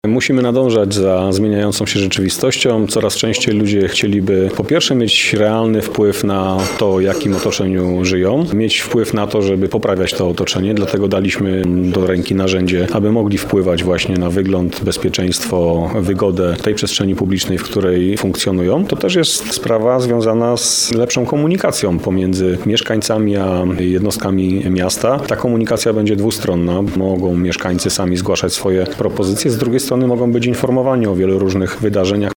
Musimy nadążać za zmieniającą się rzeczywistością. Coraz częściej ludzie chcieliby po pierwsze mieć realny wpływ na to, w jakim otoczeniu żyją, mieć wpływ na to, żeby poprawiać to otoczenie, dlatego daliśmy do ręki narzędzie, aby mogli wpływać właśnie na wygląd, bezpieczeństwo, wygodę tej przestrzeni publicznej, w której funkcjonują. To też jest sprawa związana z lepszą komunikacją pomiędzy mieszkańcami a jednostkami miasta. Ta komunikacja będzie dwustronna. Mogą mieszkańcy sami zgłaszać swoje propozycje, z drugiej strony mogą być informowani o wielu różnych wydarzeniach.